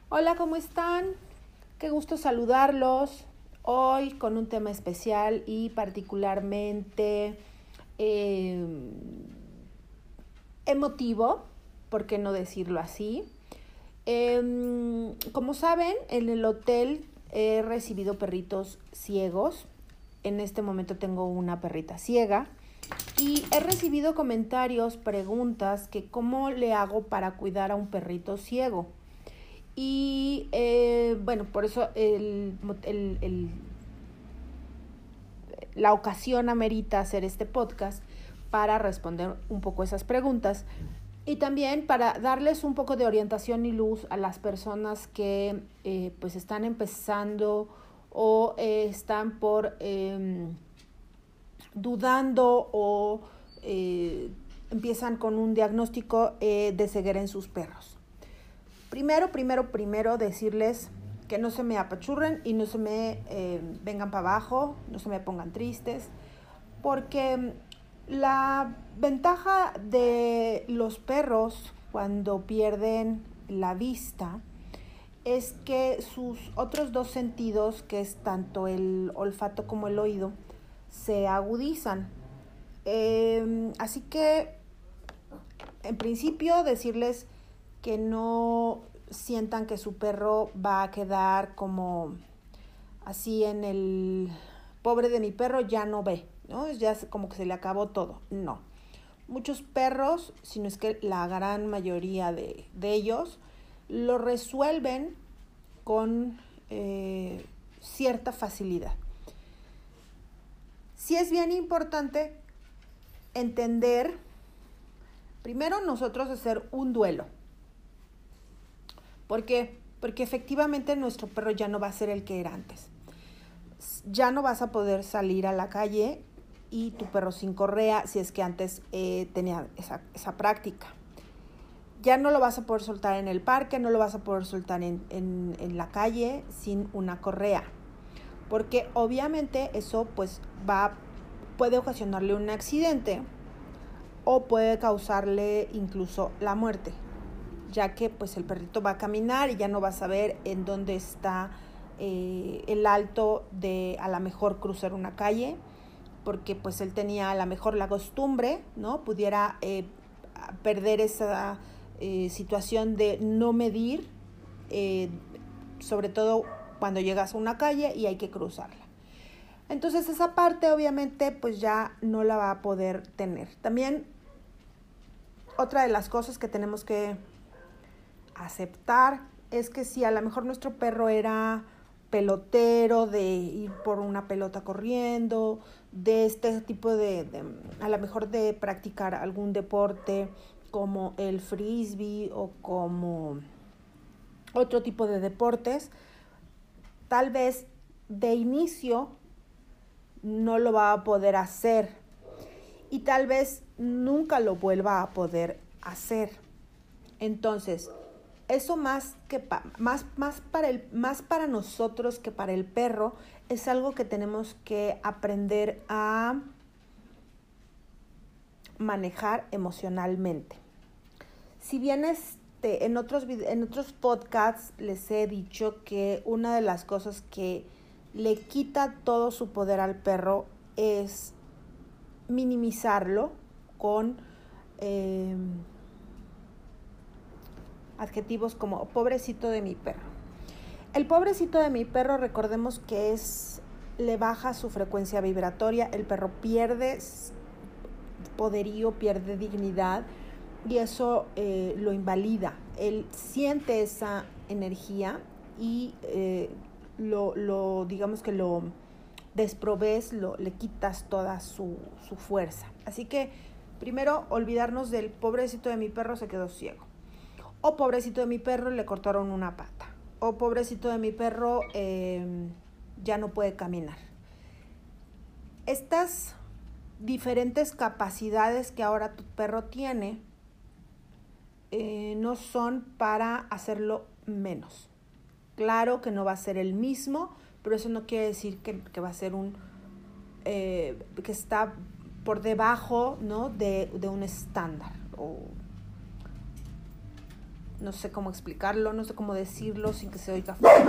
Hola, ¿cómo están? Qué gusto saludarlos. Hoy con un tema especial y particularmente eh, emotivo, ¿por qué no decirlo así? Como saben, en el hotel he recibido perritos ciegos. En este momento tengo una perrita ciega. Y he recibido comentarios, preguntas, que cómo le hago para cuidar a un perrito ciego. Y bueno, por eso la ocasión amerita hacer este podcast para responder un poco esas preguntas y también para darles un poco de orientación y luz a las personas que pues están empezando o están por dudando o empiezan con un diagnóstico de ceguera en sus perros. Primero decirles que no se me apachurren y no se me vengan para abajo, no se me pongan tristes, porque la ventaja de los perros cuando pierden la vista es que sus otros dos sentidos, que es tanto el olfato como el oído, se agudizan. Así que, en principio, decirles que no sientan que su perro va a quedar como así en el pobre de mi perro ya no ve, ¿no? Ya como que se le acabó todo. No. Muchos perros, si no es que la gran mayoría de ellos, lo resuelven con cierta facilidad. Sí es bien importante entender, primero nosotros hacer un duelo. ¿Por qué? Porque efectivamente nuestro perro ya no va a ser el que era antes. Ya no vas a poder salir a la calle y tu perro sin correa, si es que antes tenía esa práctica. Ya no lo vas a poder soltar en el parque, no lo vas a poder soltar en la calle sin una correa. Porque obviamente eso pues puede ocasionarle un accidente o puede causarle incluso la muerte, ya que pues el perrito va a caminar y ya no va a saber en dónde está el alto de a lo mejor cruzar una calle, porque pues él tenía a lo mejor la costumbre, ¿no? Pudiera perder esa situación de no medir, eh, sobre todo cuando llegas a una calle y hay que cruzarla. Entonces esa parte obviamente pues ya no la va a poder tener. También otra de las cosas que tenemos que aceptar es que si a lo mejor nuestro perro era pelotero, de ir por una pelota corriendo, de este tipo a lo mejor de practicar algún deporte como el frisbee o como otro tipo de deportes, tal vez de inicio no lo va a poder hacer y tal vez nunca lo vuelva a poder hacer. Entonces, eso más para nosotros que para el perro es algo que tenemos que aprender a manejar emocionalmente. Si bien en otros podcasts les he dicho que una de las cosas que le quita todo su poder al perro es minimizarlo con adjetivos como pobrecito de mi perro. El pobrecito de mi perro, recordemos que le baja su frecuencia vibratoria, el perro pierde poderío, pierde dignidad y eso lo invalida. Él siente esa energía y digamos que lo desprovees, le quitas toda su fuerza. Así que primero olvidarnos del pobrecito de mi perro se quedó ciego. O pobrecito de mi perro le cortaron una pata. O pobrecito de mi perro ya no puede caminar. Estas diferentes capacidades que ahora tu perro tiene no son para hacerlo menos. Claro que no va a ser el mismo, pero eso no quiere decir que va a ser que está por debajo, ¿no? de un estándar. No sé cómo explicarlo, no sé cómo decirlo sin que se oiga feo.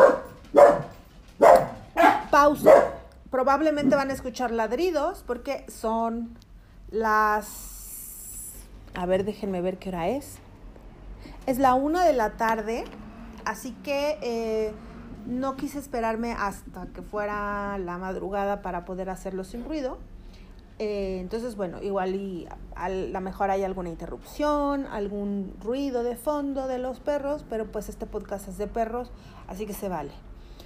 Pausa. Probablemente van a escuchar ladridos porque son las... A ver, déjenme ver qué hora es. Es la 1 de la tarde, así que no quise esperarme hasta que fuera la madrugada para poder hacerlo sin ruido. Entonces, bueno, igual y a lo mejor hay alguna interrupción, algún ruido de fondo de los perros, pero pues este podcast es de perros, así que se vale.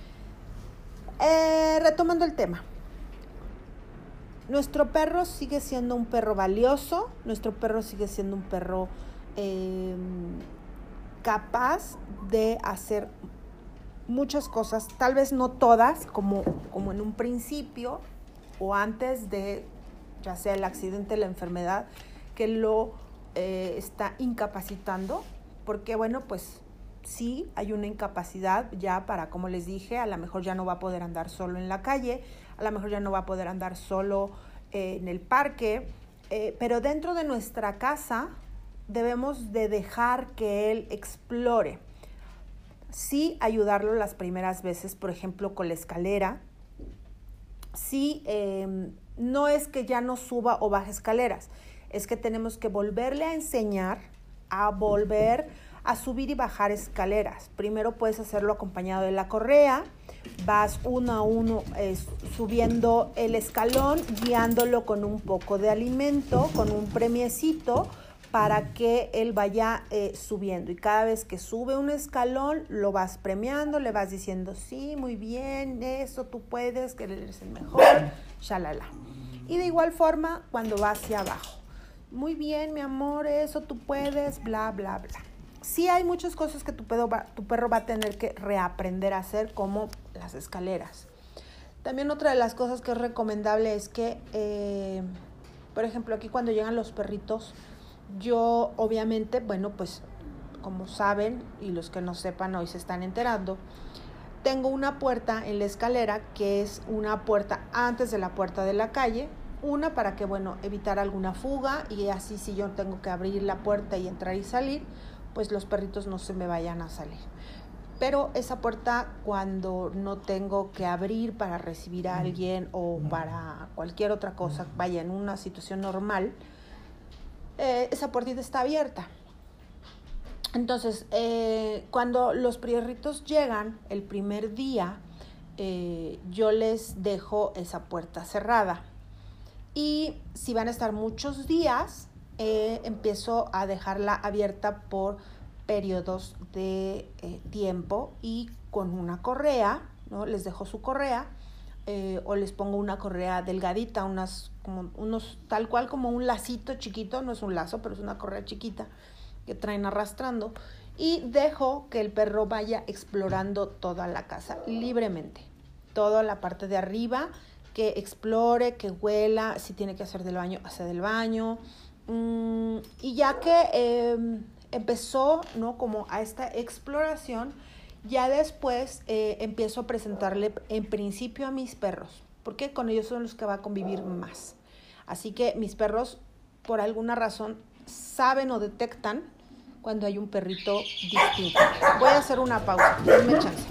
Retomando el tema. Nuestro perro sigue siendo un perro valioso, nuestro perro sigue siendo un perro capaz de hacer muchas cosas, tal vez no todas, como en un principio o antes de, ya sea el accidente, la enfermedad, que lo está incapacitando, porque bueno, pues sí hay una incapacidad ya para, como les dije, a lo mejor ya no va a poder andar solo en la calle, a lo mejor ya no va a poder andar solo en el parque, pero dentro de nuestra casa debemos de dejar que él explore. Sí ayudarlo las primeras veces, por ejemplo, con la escalera. Sí, no es que ya no suba o baje escaleras, es que tenemos que volverle a enseñar a volver a subir y bajar escaleras. Primero puedes hacerlo acompañado de la correa, vas uno a uno subiendo el escalón, guiándolo con un poco de alimento, con un premiecito, para que él vaya subiendo. Y cada vez que sube un escalón, lo vas premiando, le vas diciendo, sí, muy bien, eso tú puedes, que eres el mejor, shalala. Y de igual forma, cuando va hacia abajo, muy bien, mi amor, eso tú puedes, bla, bla, bla. Sí hay muchas cosas que tu perro va a tener que reaprender a hacer, como las escaleras. También otra de las cosas que es recomendable es que, por ejemplo, aquí cuando llegan los perritos, yo obviamente, bueno, pues como saben, y los que no sepan hoy se están enterando, tengo una puerta en la escalera que es una puerta antes de la puerta de la calle, una para que, bueno, evitar alguna fuga, y así si yo tengo que abrir la puerta y entrar y salir, pues los perritos no se me vayan a salir. Pero esa puerta, cuando no tengo que abrir para recibir a alguien o para cualquier otra cosa, vaya, en una situación normal, esa puertita está abierta. Entonces, cuando los perritos llegan el primer día, yo les dejo esa puerta cerrada. Y si van a estar muchos días, empiezo a dejarla abierta por periodos de tiempo, y con una correa, ¿no? Les dejo su correa, o les pongo una correa delgadita, unos tal cual como un lacito chiquito, no es un lazo, pero es una correa chiquita que traen arrastrando, y dejo que el perro vaya explorando toda la casa libremente, toda la parte de arriba, que explore, que huela, si tiene que hacer del baño, hace del baño. Y ya que empezó, ¿no?, como a esta exploración, ya después empiezo a presentarle en principio a mis perros, porque con ellos son los que va a convivir más. Así que mis perros, por alguna razón, saben o detectan cuando hay un perrito distinto. Voy a hacer una pausa, denme chance.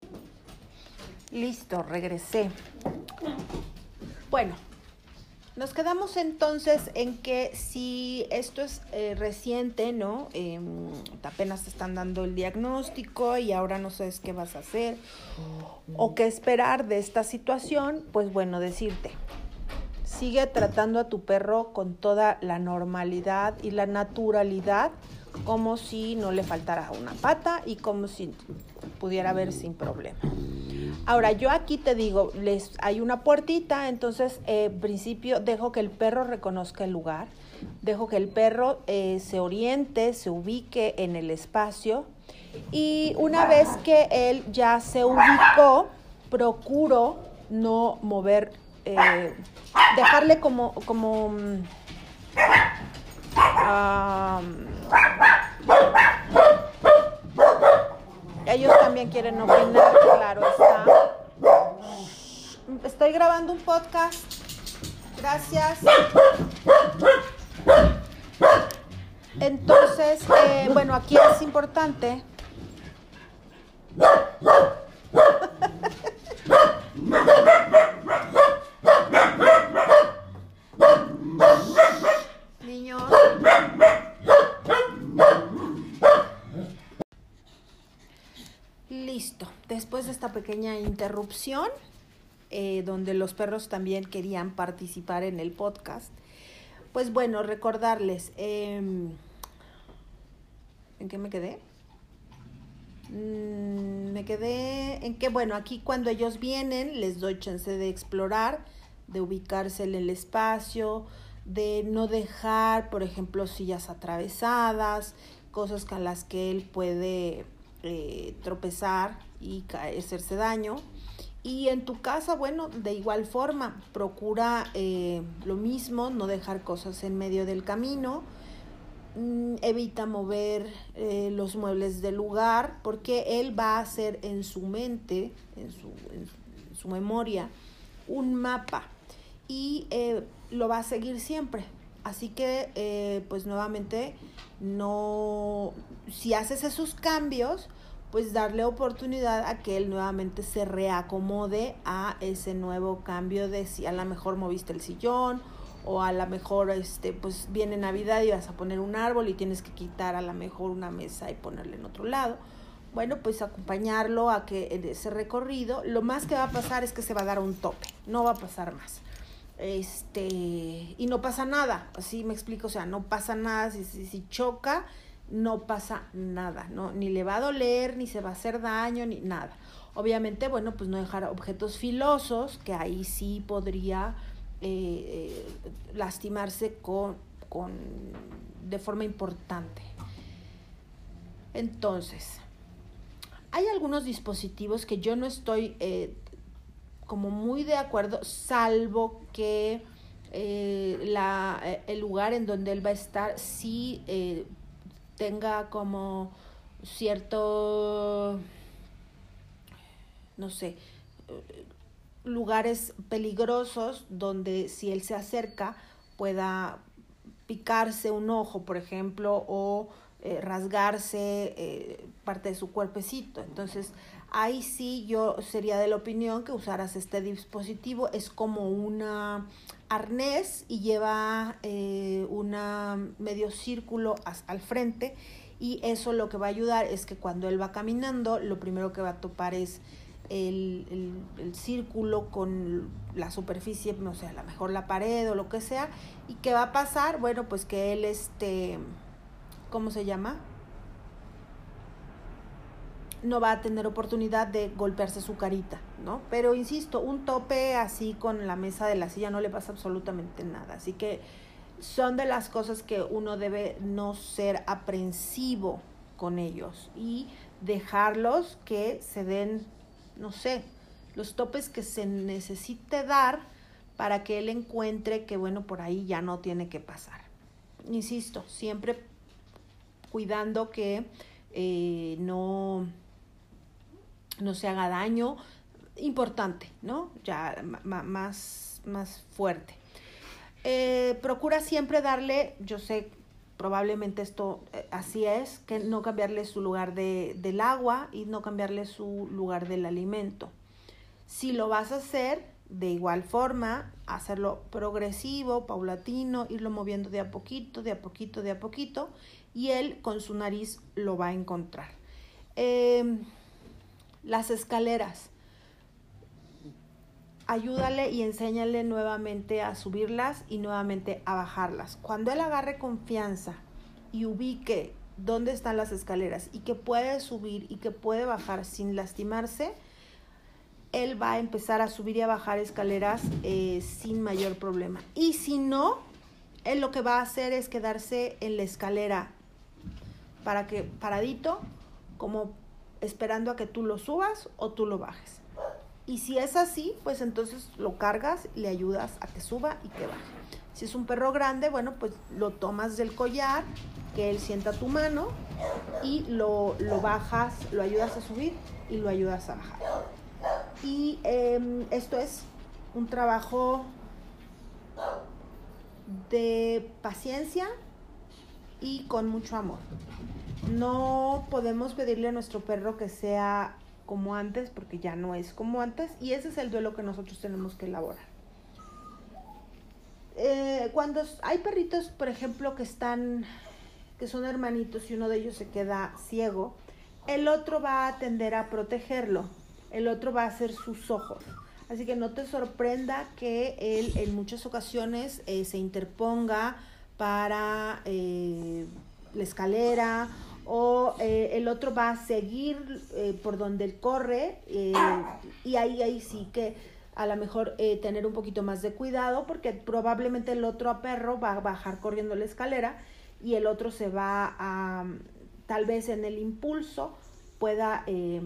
Listo, regresé. Bueno, nos quedamos entonces en que si esto es reciente, ¿no? Apenas te están dando el diagnóstico y ahora no sabes qué vas a hacer o qué esperar de esta situación, pues bueno, decirte, sigue tratando a tu perro con toda la normalidad y la naturalidad, como si no le faltara una pata y como si pudiera ver sin problema. Ahora, yo aquí te digo, hay una puertita, entonces en principio dejo que el perro reconozca el lugar, dejo que el perro se oriente, se ubique en el espacio, y una vez que él ya se ubicó, procuro no mover, dejarle como ellos también quieren opinar, claro está. Estoy grabando un podcast. Gracias. Entonces, bueno, aquí es importante niños. Listo. Después de esta pequeña interrupción, donde los perros también querían participar en el podcast, pues bueno, recordarles, ¿en qué me quedé? Me quedé en que, bueno, aquí cuando ellos vienen les doy chance de explorar, de ubicarse en el espacio, de no dejar, por ejemplo, sillas atravesadas, cosas con las que él puede tropezar y hacerse daño. Y en tu casa, bueno, de igual forma, procura lo mismo, no dejar cosas en medio del camino. Evita mover los muebles del lugar, porque él va a hacer en su mente, en su memoria, un mapa y lo va a seguir siempre. Así que, pues nuevamente, no, si haces esos cambios, pues darle oportunidad a que él nuevamente se reacomode a ese nuevo cambio de si a lo mejor moviste el sillón, o a lo mejor pues viene Navidad y vas a poner un árbol y tienes que quitar a lo mejor una mesa y ponerla en otro lado. Bueno, pues acompañarlo a que en ese recorrido, lo más que va a pasar es que se va a dar un tope, no va a pasar más. Y no pasa nada, así me explico, o sea, no pasa nada, si choca, no pasa nada, ¿no? Ni le va a doler, ni se va a hacer daño, ni nada. Obviamente, bueno, pues no dejar objetos filosos, que ahí sí podría lastimarse de forma importante. Entonces, hay algunos dispositivos que yo no estoy como muy de acuerdo, salvo que el lugar en donde él va a estar sí tenga como cierto, no sé, lugares peligrosos donde si él se acerca pueda picarse un ojo, por ejemplo, o rasgarse parte de su cuerpecito. Entonces, ahí sí yo sería de la opinión que usaras este dispositivo. Es como una arnés y lleva un medio círculo al frente, y eso lo que va a ayudar es que cuando él va caminando, lo primero que va a topar es el círculo con la superficie, no sé, a lo mejor la pared o lo que sea. ¿Y qué va a pasar? Bueno, pues que él, ¿cómo se llama? No va a tener oportunidad de golpearse su carita, ¿no? Pero insisto, un tope así con la mesa de la silla no le pasa absolutamente nada. Así que son de las cosas que uno debe no ser aprensivo con ellos y dejarlos que se den, no sé, los topes que se necesite dar para que él encuentre que, bueno, por ahí ya no tiene que pasar. Insisto, siempre cuidando que no se haga daño. Importante, ¿no? Ya más fuerte. Procura siempre darle, yo sé, probablemente esto así es, que no cambiarle su lugar del agua y no cambiarle su lugar del alimento. Si lo vas a hacer, de igual forma, hacerlo progresivo, paulatino, irlo moviendo de a poquito, de a poquito, de a poquito, y él con su nariz lo va a encontrar. Las escaleras. Ayúdale y enséñale nuevamente a subirlas y nuevamente a bajarlas. Cuando él agarre confianza y ubique dónde están las escaleras y que puede subir y que puede bajar sin lastimarse, él va a empezar a subir y a bajar escaleras sin mayor problema. Y si no, él lo que va a hacer es quedarse en la escalera paradito, como esperando a que tú lo subas o tú lo bajes. Y si es así, pues entonces lo cargas y le ayudas a que suba y que baje. Si es un perro grande, bueno, pues lo tomas del collar, que él sienta tu mano y lo bajas, lo ayudas a subir y lo ayudas a bajar. Y esto es un trabajo de paciencia, y con mucho amor. No podemos pedirle a nuestro perro que sea como antes, porque ya no es como antes, y ese es el duelo que nosotros tenemos que elaborar. Cuando hay perritos, por ejemplo, que son hermanitos y uno de ellos se queda ciego, el otro va a tender a protegerlo, el otro va a ser sus ojos. Así que no te sorprenda que él en muchas ocasiones se interponga para la escalera, o el otro va a seguir por donde él corre, y ahí sí que a lo mejor tener un poquito más de cuidado, porque probablemente el otro perro va a bajar corriendo la escalera y el otro se va a, tal vez en el impulso, pueda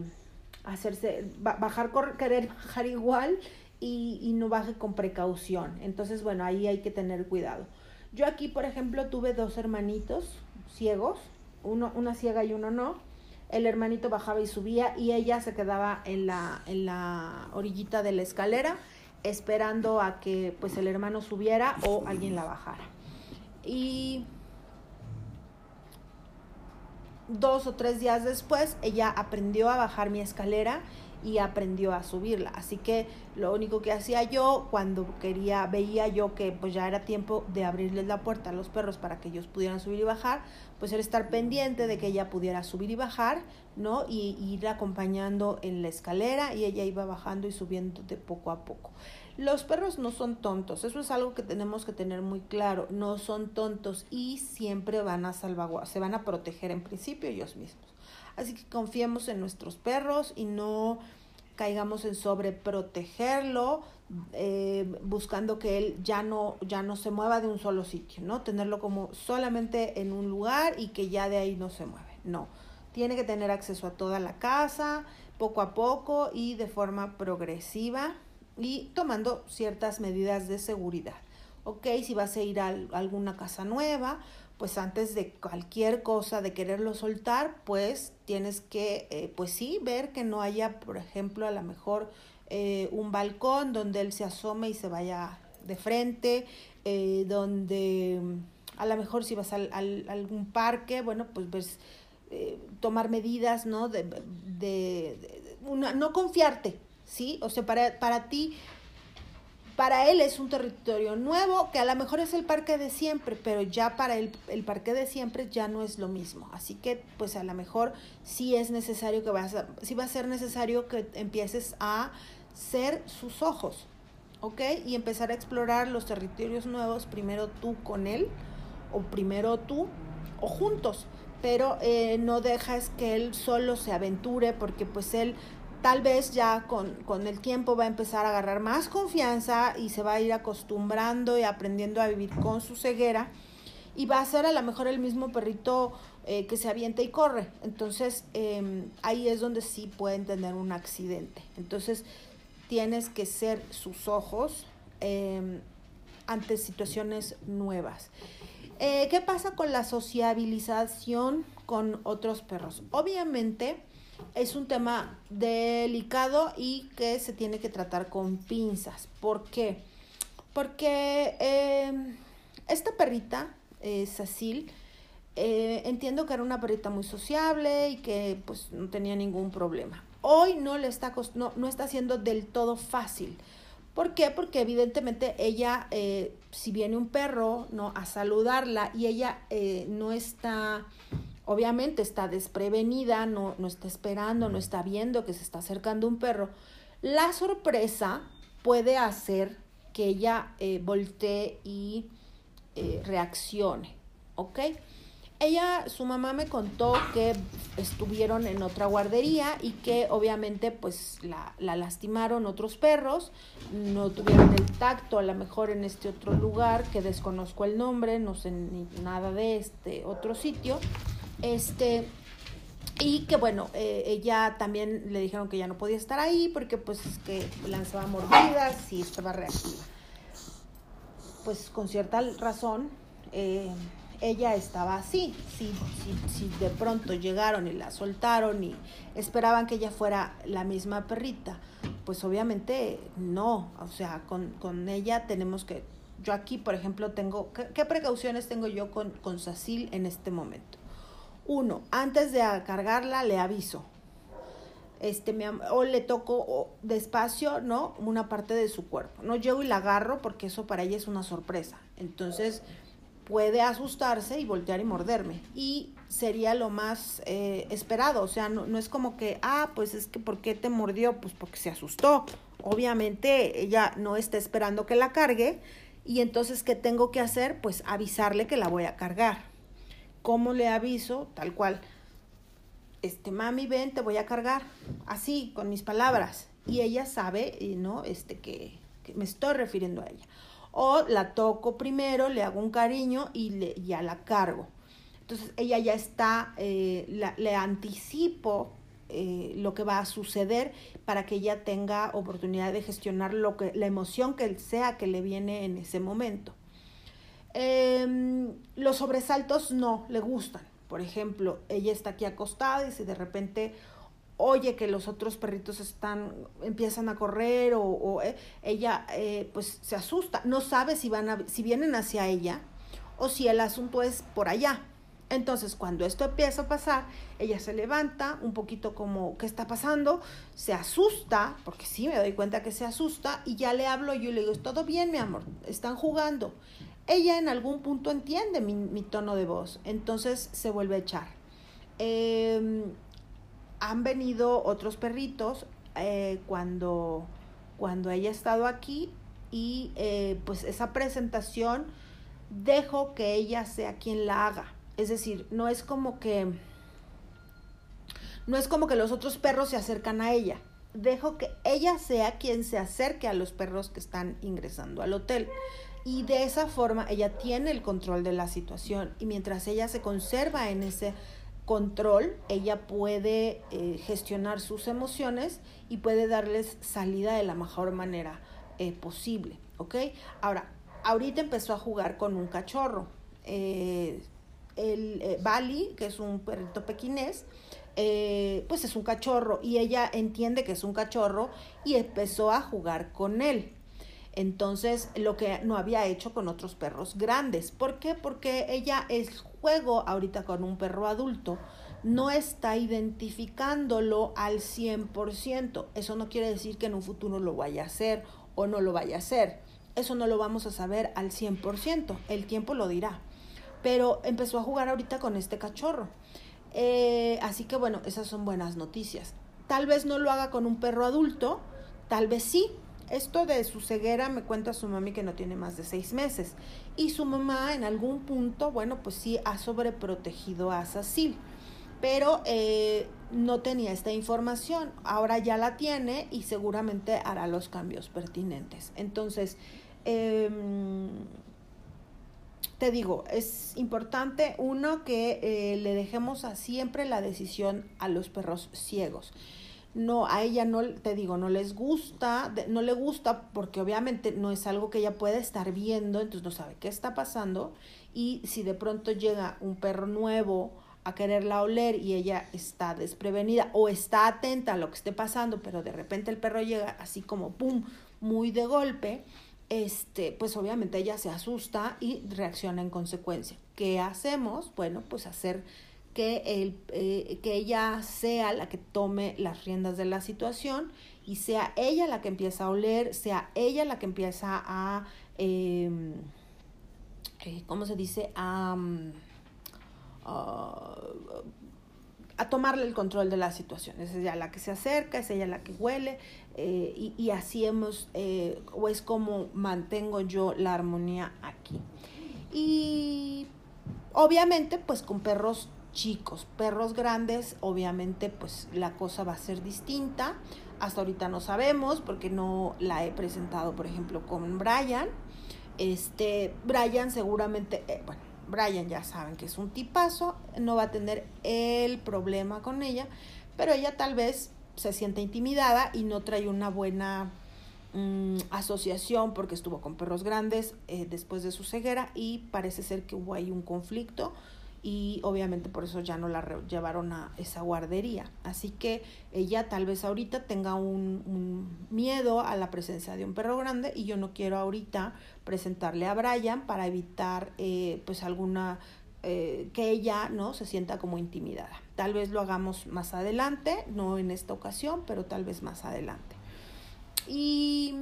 querer bajar igual y no baje con precaución. Entonces, bueno, ahí hay que tener cuidado. Yo aquí, por ejemplo, tuve 2 hermanitos ciegos, una ciega y uno no. El hermanito bajaba y subía y ella se quedaba en la orillita de la escalera esperando a que pues el hermano subiera o alguien la bajara. Y 2 o 3 días después ella aprendió a bajar mi escalera y aprendió a subirla. Así que lo único que hacía yo cuando veía yo que pues ya era tiempo de abrirles la puerta a los perros para que ellos pudieran subir y bajar, pues era estar pendiente de que ella pudiera subir y bajar, ¿no? Y ir acompañando en la escalera, y ella iba bajando y subiendo de poco a poco. Los perros no son tontos, eso es algo que tenemos que tener muy claro, no son tontos y siempre se van a proteger en principio ellos mismos. Así que confiemos en nuestros perros y no caigamos en sobreprotegerlo, buscando que él ya no se mueva de un solo sitio, ¿no? Tenerlo como solamente en un lugar y que ya de ahí no se mueve. No, tiene que tener acceso a toda la casa, poco a poco y de forma progresiva y tomando ciertas medidas de seguridad. Ok, si vas a ir a alguna casa nueva, pues antes de cualquier cosa, de quererlo soltar, pues tienes que, pues sí, ver que no haya, por ejemplo, a lo mejor un balcón donde él se asome y se vaya de frente, donde a lo mejor si vas a algún parque, bueno, pues ves, tomar medidas, ¿no? No confiarte, ¿sí? O sea, para ti, para él es un territorio nuevo, que a lo mejor es el parque de siempre, pero ya para el parque de siempre ya no es lo mismo. Así que, pues a lo mejor sí es necesario sí va a ser necesario que empieces a ser sus ojos, ¿ok? Y empezar a explorar los territorios nuevos, primero tú con él, o primero tú, o juntos. Pero no dejas que él solo se aventure, porque pues él tal vez ya con el tiempo va a empezar a agarrar más confianza y se va a ir acostumbrando y aprendiendo a vivir con su ceguera, y va a ser a lo mejor el mismo perrito que se avienta y corre. Entonces ahí es donde sí pueden tener un accidente. Entonces tienes que ser sus ojos ante situaciones nuevas. ¿Qué pasa con la sociabilización con otros perros? Obviamente es un tema delicado y que se tiene que tratar con pinzas. ¿Por qué? Porque esta perrita, Cecil, entiendo que era una perrita muy sociable y que pues no tenía ningún problema. Hoy no está siendo del todo fácil. ¿Por qué? Porque evidentemente ella, si viene un perro, ¿no?, a saludarla, y ella no está, obviamente está desprevenida, no está esperando, no está viendo que se está acercando un perro, la sorpresa puede hacer que ella voltee y reaccione, ¿ok? Su mamá me contó que estuvieron en otra guardería y que obviamente pues la lastimaron otros perros, no tuvieron el tacto a lo mejor en este otro lugar que desconozco el nombre, no sé ni nada de este otro sitio, y que bueno, ella también le dijeron que ya no podía estar ahí porque pues que lanzaba mordidas y estaba reactiva. Pues con cierta razón, ella estaba así. Si de pronto llegaron y la soltaron y esperaban que ella fuera la misma perrita, pues obviamente no. O sea, con ella tenemos que Yo aquí, por ejemplo, ¿qué precauciones tengo yo con Cecil en este momento? 1, antes de cargarla le aviso. O le toco despacio, ¿no? Una parte de su cuerpo. No llego y la agarro porque eso para ella es una sorpresa. Entonces puede asustarse y voltear y morderme. Y sería lo más esperado. O sea, no es como que, pues es que ¿por qué te mordió? Pues porque se asustó. Obviamente ella no está esperando que la cargue. Y entonces, ¿qué tengo que hacer? Pues avisarle que la voy a cargar. ¿Cómo le aviso? Tal cual. Mami, ven, te voy a cargar, así, con mis palabras. Y ella sabe, ¿no? Que me estoy refiriendo a ella. O la toco primero, le hago un cariño y ya la cargo. Entonces, ella ya está, le anticipo lo que va a suceder para que ella tenga oportunidad de gestionar la emoción que sea que le viene en ese momento. Los sobresaltos no le gustan. Por ejemplo, ella está aquí acostada y si de repente oye que los otros perritos empiezan a correr ella pues se asusta, no sabe si vienen hacia ella o si el asunto es por allá. Entonces, cuando esto empieza a pasar, ella se levanta un poquito como, ¿qué está pasando? Se asusta, porque sí me doy cuenta que se asusta, y ya le hablo yo y le digo, ¿todo bien, mi amor? ¿Están jugando? Ella en algún punto entiende mi tono de voz, entonces se vuelve a echar. Han venido otros perritos cuando ella ha estado aquí y pues esa presentación dejo que ella sea quien la haga. Es decir, no es como que los otros perros se acercan a ella. Dejo que ella sea quien se acerque a los perros que están ingresando al hotel. Y de esa forma ella tiene el control de la situación. Y mientras ella se conserva en ese control, ella puede gestionar sus emociones y puede darles salida de la mejor manera posible. ¿Ok? Ahorita empezó a jugar con un cachorro. Bali, que es un perrito pequinés, pues es un cachorro y ella entiende que es un cachorro y empezó a jugar con él. Entonces, lo que no había hecho con otros perros grandes. ¿Por qué? Porque ella juego ahorita con un perro adulto, no está identificándolo al 100%. Eso no quiere decir que en un futuro lo vaya a hacer o no lo vaya a hacer. Eso no lo vamos a saber al 100%. El tiempo lo dirá. Pero empezó a jugar ahorita con este cachorro. Así que bueno, esas son buenas noticias. Tal vez no lo haga con un perro adulto, tal vez sí. Esto de su ceguera me cuenta su mami que no tiene más de 6 meses. Y su mamá en algún punto, bueno, pues sí ha sobreprotegido a Cecil. Pero no tenía esta información. Ahora ya la tiene y seguramente hará los cambios pertinentes. Entonces, te digo, es importante, que le dejemos siempre la decisión a los perros ciegos. No, a ella no, te digo, no les gusta, no le gusta porque obviamente no es algo que ella pueda estar viendo, entonces no sabe qué está pasando. Y si de pronto llega un perro nuevo a quererla oler y ella está desprevenida o está atenta a lo que esté pasando, pero de repente el perro llega así como pum, muy de golpe, pues obviamente ella se asusta y reacciona en consecuencia. ¿Qué hacemos? Bueno, pues hacer que ella sea la que tome las riendas de la situación y sea ella la que empieza a oler, sea ella la que empieza a, ¿cómo se dice? A tomarle el control de la situación. Es ella la que se acerca, es ella la que huele y así o es como mantengo yo la armonía aquí. Y obviamente pues con perros chicos, perros grandes, obviamente pues la cosa va a ser distinta. Hasta ahorita no sabemos porque no la he presentado, por ejemplo, con Brian. Brian seguramente, Brian ya saben que es un tipazo, no va a tener el problema con ella, pero ella tal vez se siente intimidada y no trae una buena asociación porque estuvo con perros grandes después de su ceguera y parece ser que hubo ahí un conflicto y obviamente por eso ya no la llevaron a esa guardería. Así que ella tal vez ahorita tenga un miedo a la presencia de un perro grande y yo no quiero ahorita presentarle a Brian para evitar pues alguna que ella no se sienta como intimidada. Tal vez lo hagamos más adelante, no en esta ocasión, pero tal vez más adelante. ¿Y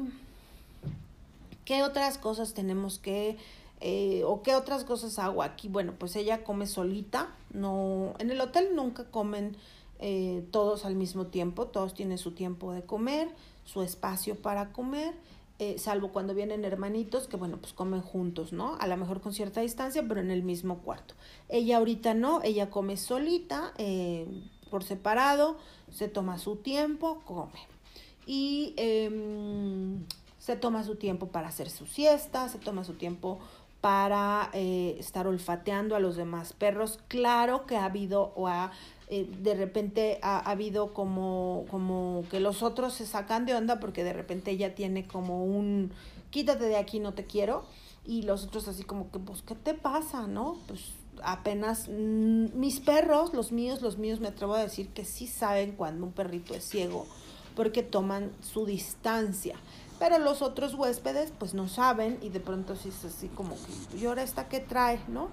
qué otras cosas tenemos que o qué otras cosas hago aquí? Bueno, pues ella come solita, no, en el hotel nunca comen todos al mismo tiempo, todos tienen su tiempo de comer, su espacio para comer, salvo cuando vienen hermanitos que bueno, pues comen juntos, ¿no? A lo mejor con cierta distancia, pero en el mismo cuarto. Ella ahorita no, ella come solita, por separado, se toma su tiempo, come. Y se toma su tiempo para hacer su siesta, se toma su tiempo para estar olfateando a los demás perros. Claro que ha habido de repente ha habido como que los otros se sacan de onda porque de repente ella tiene como un quítate de aquí, no te quiero, y los otros así como que pues ¿qué te pasa, no? Pues apenas mis perros, los míos me atrevo a decir que sí saben cuando un perrito es ciego porque toman su distancia. Pero los otros huéspedes pues no saben y de pronto sí es así como que, ¿y ahora esta qué trae, no?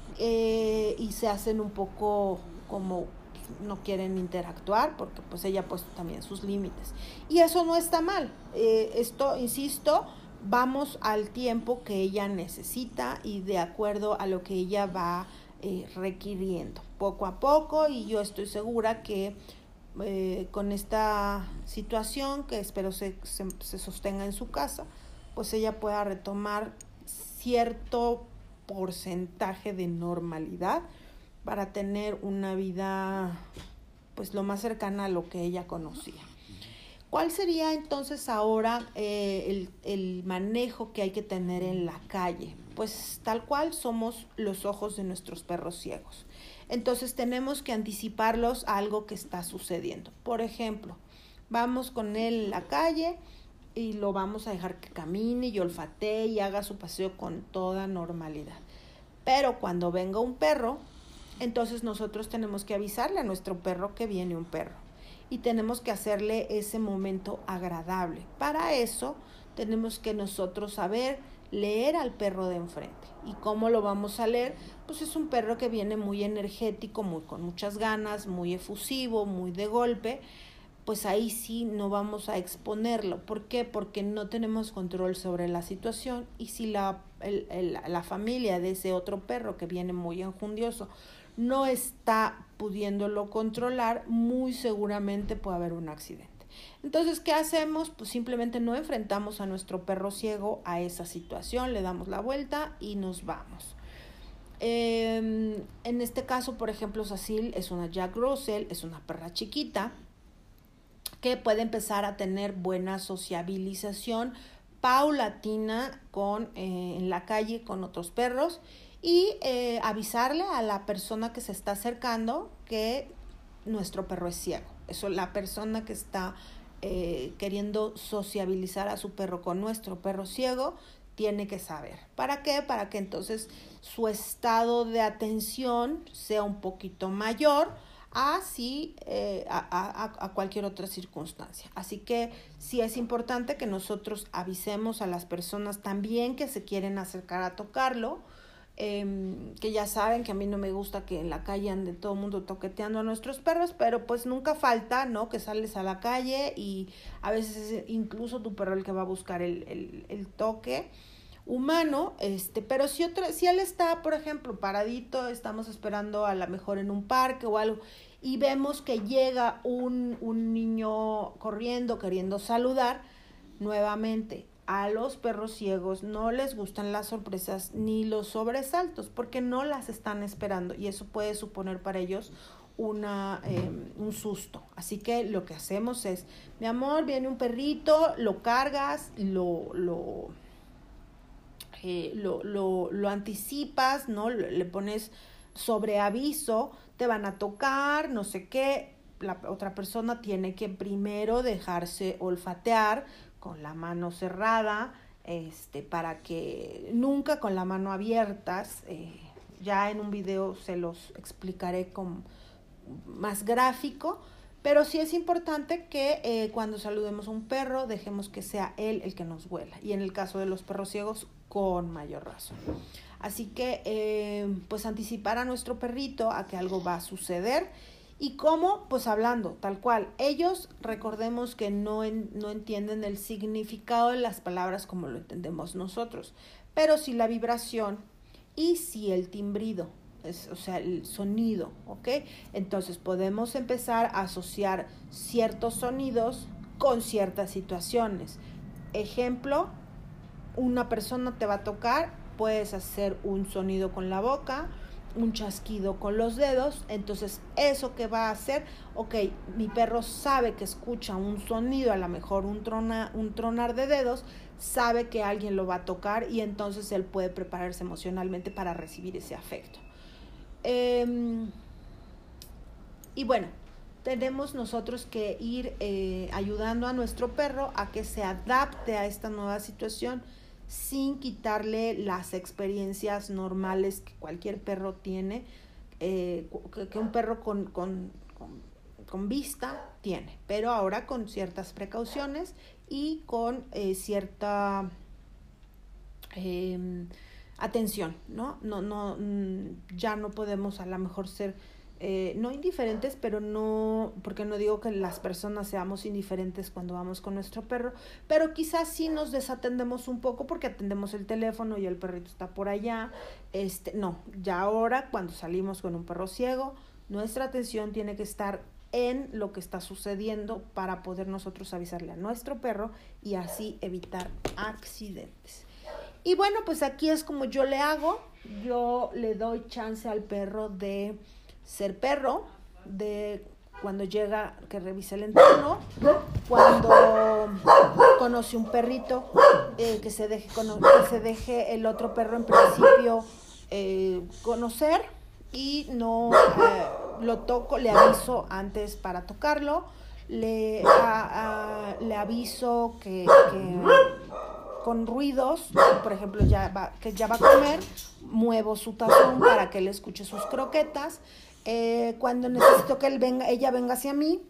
Y se hacen un poco como no quieren interactuar porque pues ella ha puesto también sus límites. Y eso no está mal. Esto, insisto, vamos al tiempo que ella necesita y de acuerdo a lo que ella va requiriendo, poco a poco, y yo estoy segura que con esta situación que espero se sostenga en su casa, pues ella pueda retomar cierto porcentaje de normalidad para tener una vida pues lo más cercana a lo que ella conocía. ¿Cuál sería entonces ahora el manejo que hay que tener en la calle? Pues tal cual somos los ojos de nuestros perros ciegos. Entonces tenemos que anticiparlos a algo que está sucediendo. Por ejemplo, vamos con él en la calle y lo vamos a dejar que camine y olfatee y haga su paseo con toda normalidad. Pero cuando venga un perro, entonces nosotros tenemos que avisarle a nuestro perro que viene un perro y tenemos que hacerle ese momento agradable. Para eso tenemos que nosotros saber leer al perro de enfrente. ¿Y cómo lo vamos a leer? Pues es un perro que viene muy energético, muy con muchas ganas, muy efusivo, muy de golpe. Pues ahí sí no vamos a exponerlo. ¿Por qué? Porque no tenemos control sobre la situación y si la familia de ese otro perro que viene muy enjundioso no está pudiéndolo controlar, muy seguramente puede haber un accidente. Entonces, ¿qué hacemos? Pues simplemente no enfrentamos a nuestro perro ciego a esa situación, le damos la vuelta y nos vamos. En este caso, por ejemplo, Cecil es una Jack Russell, es una perra chiquita que puede empezar a tener buena sociabilización paulatina en la calle con otros perros y avisarle a la persona que se está acercando que nuestro perro es ciego. Eso, la persona que está queriendo sociabilizar a su perro con nuestro perro ciego tiene que saber. ¿Para qué? Para que entonces su estado de atención sea un poquito mayor a cualquier otra circunstancia. Así que sí es importante que nosotros avisemos a las personas también que se quieren acercar a tocarlo, que ya saben que a mí no me gusta que en la calle ande todo el mundo toqueteando a nuestros perros, pero pues nunca falta, ¿no? Que sales a la calle y a veces es incluso tu perro el que va a buscar el toque humano, pero si él está, por ejemplo, paradito, estamos esperando a lo mejor en un parque o algo, y vemos que llega un niño corriendo, queriendo saludar, nuevamente, a los perros ciegos no les gustan las sorpresas ni los sobresaltos, porque no las están esperando, y eso puede suponer para ellos un susto. Así que lo que hacemos es, mi amor, viene un perrito, lo cargas, lo anticipas, ¿no? Le pones sobre aviso, te van a tocar, no sé qué. La otra persona tiene que primero dejarse olfatear con la mano cerrada, para que nunca con la mano abierta, ya en un video se los explicaré con más gráfico, pero sí es importante que cuando saludemos a un perro dejemos que sea él el que nos huela, y en el caso de los perros ciegos con mayor razón. Así que pues anticipar a nuestro perrito a que algo va a suceder. ¿Y cómo? Pues hablando, tal cual. Ellos, recordemos que no entienden el significado de las palabras como lo entendemos nosotros, pero sí la vibración y sí el timbrido, o sea, el sonido, ¿ok? Entonces podemos empezar a asociar ciertos sonidos con ciertas situaciones. Ejemplo, una persona te va a tocar, puedes hacer un sonido con la boca, un chasquido con los dedos. Entonces, ¿eso qué va a hacer? Ok, mi perro sabe que escucha un sonido, a lo mejor un tronar de dedos, sabe que alguien lo va a tocar, y entonces él puede prepararse emocionalmente para recibir ese afecto. Y bueno, tenemos nosotros que ir ayudando a nuestro perro a que se adapte a esta nueva situación, sin quitarle las experiencias normales que cualquier perro tiene, que un perro con vista tiene, pero ahora con ciertas precauciones y con cierta atención, ¿no? Ya no podemos a lo mejor ser no indiferentes, pero no, porque no digo que las personas seamos indiferentes cuando vamos con nuestro perro, pero quizás sí nos desatendemos un poco porque atendemos el teléfono y el perrito está por allá. No, ya ahora cuando salimos con un perro ciego, nuestra atención tiene que estar en lo que está sucediendo para poder nosotros avisarle a nuestro perro y así evitar accidentes. Y bueno, pues aquí es como yo le hago. Yo le doy chance al perro de ser perro, de cuando llega que revise el entorno, cuando conoce un perrito, que se deje el otro perro en principio conocer, y no lo toco, le aviso antes para tocarlo, le aviso que con ruidos, por ejemplo, que ya va a comer, muevo su tazón para que él escuche sus croquetas. Cuando necesito que ella venga hacia mí,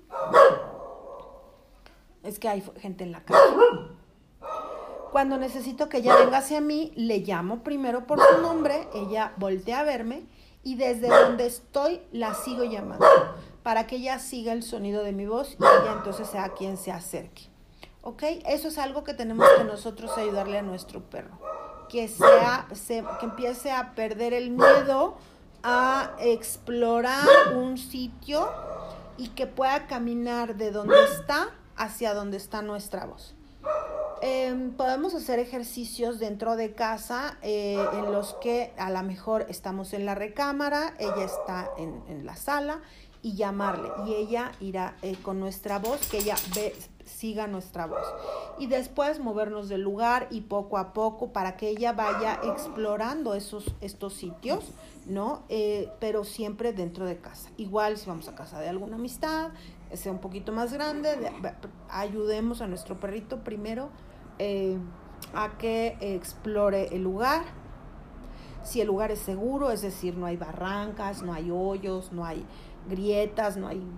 es que hay gente en la calle. Cuando necesito que ella venga hacia mí, le llamo primero por su nombre, ella voltea a verme y desde donde estoy la sigo llamando para que ella siga el sonido de mi voz y ella entonces sea quien se acerque. ¿Ok? Eso es algo que tenemos que nosotros ayudarle a nuestro perro, que empiece a perder el miedo a explorar un sitio y que pueda caminar de donde está hacia donde está nuestra voz. Podemos hacer ejercicios dentro de casa en los que a lo mejor estamos en la recámara, ella está en la sala, y llamarle, y ella irá con nuestra voz, que ella siga nuestra voz, y después movernos del lugar y poco a poco para que ella vaya explorando estos sitios, ¿no? Pero siempre dentro de casa. Igual si vamos a casa de alguna amistad, que sea un poquito más grande, ayudemos a nuestro perrito primero a que explore el lugar. Si el lugar es seguro, es decir, no hay barrancas, no hay hoyos, no hay grietas, no hay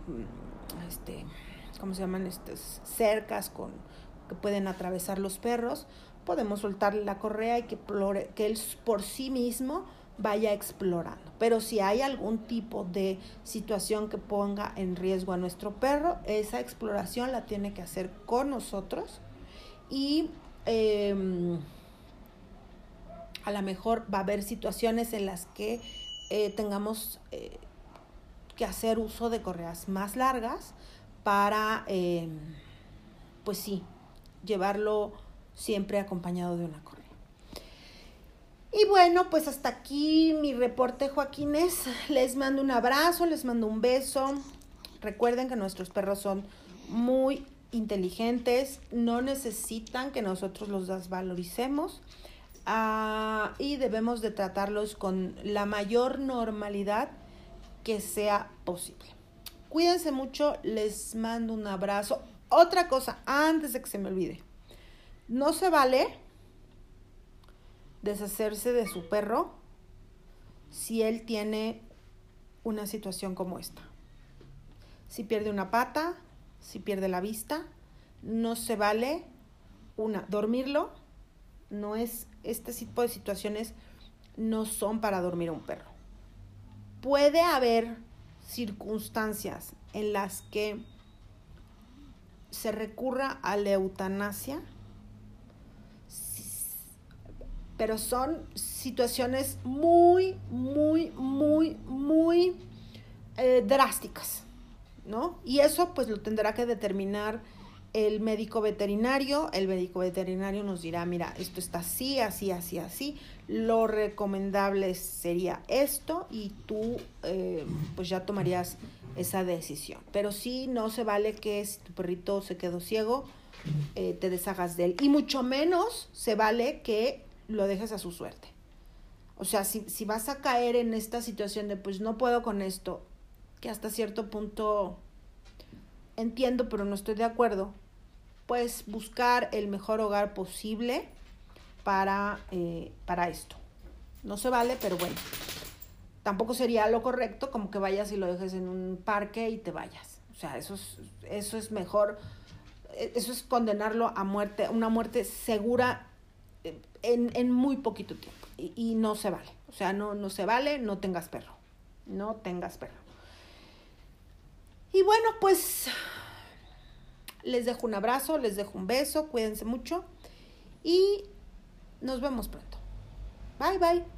¿cómo se llaman? Cercas que pueden atravesar los perros, podemos soltarle la correa y que él por sí mismo vaya explorando. Pero si hay algún tipo de situación que ponga en riesgo a nuestro perro, esa exploración la tiene que hacer con nosotros, y a lo mejor va a haber situaciones en las que tengamos que hacer uso de correas más largas para, pues sí, llevarlo siempre acompañado de una correa. Y bueno, pues hasta aquí mi reporte, Joaquines. Les mando un abrazo, les mando un beso. Recuerden que nuestros perros son muy inteligentes, no necesitan que nosotros los desvaloricemos, y debemos de tratarlos con la mayor normalidad que sea posible. Cuídense mucho, les mando un abrazo. Otra cosa, antes de que se me olvide, no se vale deshacerse de su perro si él tiene una situación como esta. Si pierde una pata, si pierde la vista, no se vale, dormirlo. No es, este tipo de situaciones no son para dormir a un perro. Puede haber circunstancias en las que se recurra a la eutanasia, pero son situaciones muy drásticas, ¿no? Y eso pues lo tendrá que determinar el médico veterinario. El médico veterinario nos dirá, mira, esto está así, así, así, así. Lo recomendable sería esto y tú pues ya tomarías esa decisión. Pero sí, no se vale que si tu perrito se quedó ciego, te deshagas de él. Y mucho menos se vale que lo dejes a su suerte. O sea, si vas a caer en esta situación de pues no puedo con esto, que hasta cierto punto entiendo pero no estoy de acuerdo, pues buscar el mejor hogar posible para esto. No se vale, pero bueno, tampoco sería lo correcto como que vayas y lo dejes en un parque y te vayas. O sea, eso es mejor, eso es condenarlo a muerte, una muerte segura en muy poquito tiempo. Y no se vale. O sea, no se vale, no tengas perro. No tengas perro. Y bueno, pues les dejo un abrazo, les dejo un beso, cuídense mucho y nos vemos pronto. Bye, bye.